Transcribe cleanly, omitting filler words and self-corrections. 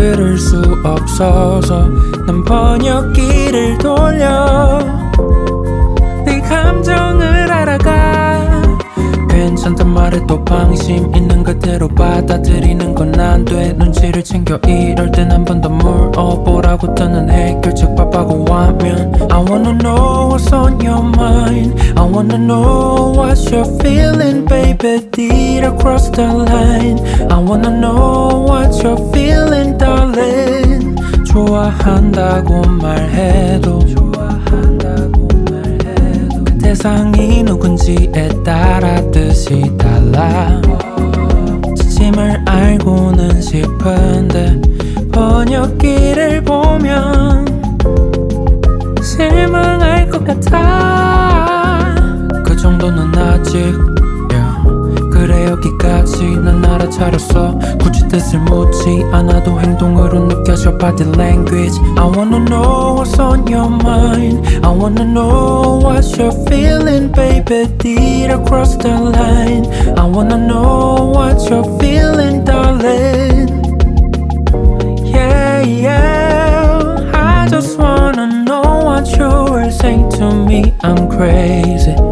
들을 수 없어서 난 번역기를 돌려 네 감정을 알아가. 괜찮단 말에 또 방심 있는 그대로 받아들이는 건 안 돼. 눈치를 챙겨 이럴 땐 한 번 더 물어보라고 뜨는 해결책 pap하고 하면 I wanna know what's on your mind. I wanna know what you're feeling baby. Did I cross the line? I wanna know what you're feeling darling. 좋아한다고 말해도 그 대상이 누군지에 따라 뜻이 달라. 진심을 알고는 싶은데 번역기를 보면 실망할 것 같아. 그 정도는 아직 그래 여기까지 난 알아차렸어. 굳이 뜻을 묻지 않아도 행동으로 느껴져 body language. I wanna know what's on your mind. I wanna know what you're feeling baby. Did I cross the line? I wanna know what you're feeling darling. Yeah, yeah. I just wanna know what you were saying to me. I'm crazy.